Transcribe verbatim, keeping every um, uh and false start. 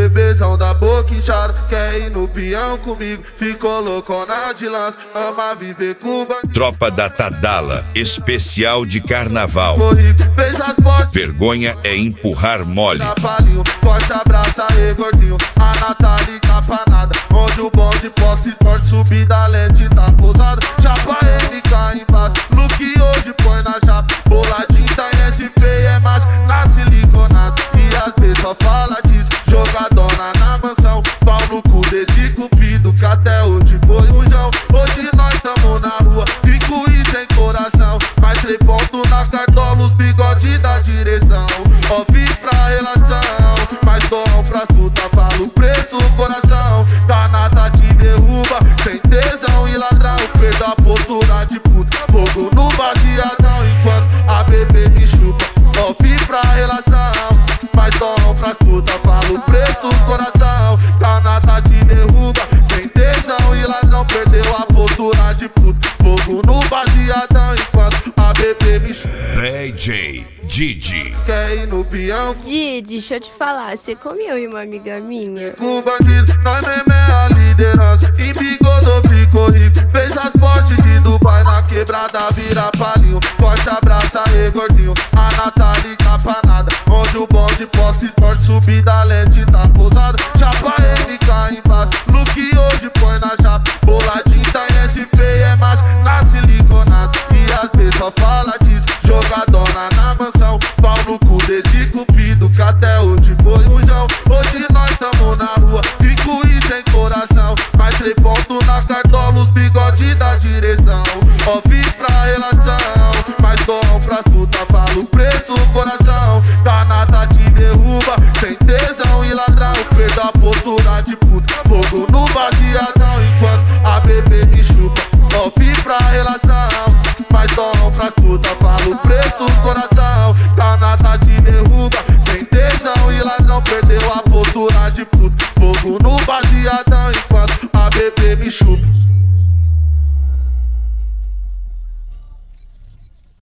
Bebezão da boca inchada, quer ir no peão comigo, ficou loucona de lança, ama viver com bandido. Tropa da Tadala, especial de carnaval. Fez as portas, vergonha é empurrar mole. Chapalinho, forte abraço aí gordinho, a Natália capanada, onde o bonde posta esporte, subida lente tá pousada. Chapa M K embaixo, look hoje põe na chapa, boladinho tá em S P e é macho, na siliconado, e as pessoas só fala disso. Jogadona na mansão, pau no cu desse cupido que até hoje foi um jão. Hoje nós tamo na rua, rico e sem coração, mais três pontos na cartola, os bigode da direção. Ó, fiz pra relação, mas dom pras puta, fala o preço, coração. Canada te derruba, sem tesão e ladrão, perda a postura de puta, fogo no baseadão, enquanto a bebê me chupa. Ó, fiz pra relação, mas dom pras puta, fala o preço, coração. Canada te derruba, sem tesão e ladrão, perdeu a postura de puta, fogo no baseadão, enquanto a bebê me chupa. D J Didi. Quer ir no peão? Didi, deixa eu te falar, você comeu em uma amiga minha? Com bandido, nós mesmo é a liderança, e bigodou, ficou rico, fez as portes de Dubai, na quebrada vira palinho. Forte abraço aí gordinho, a Natália capanada, onde o bonde posta esporte, subida lente tá pousada. Chapa M K embaixo, look hoje põe na chapa, boladinho tá em S P e é macho, na siliconado, e as pessoas fala disso. Jogadona na mansão, pau no cu desse cupido que até hoje foi um jão. Hoje nós tamo na rua, rico e sem coração, mais três pontos na cartola, os bigode da direção. Ó, fiz pra relação, mas dom pras puta, fala o preço, coração. Canada te derruba, sem tesão e ladrão, perda a postura de puta, fogo no baseadão, enquanto a bebê me chupa. Ó, fiz pra relação, mas dom pras puta, fala o preço, coração. Canada te derruba, sem tesão e ladrão, perdeu a postura de puta, fogo no baseadão, enquanto a bebê me chupa.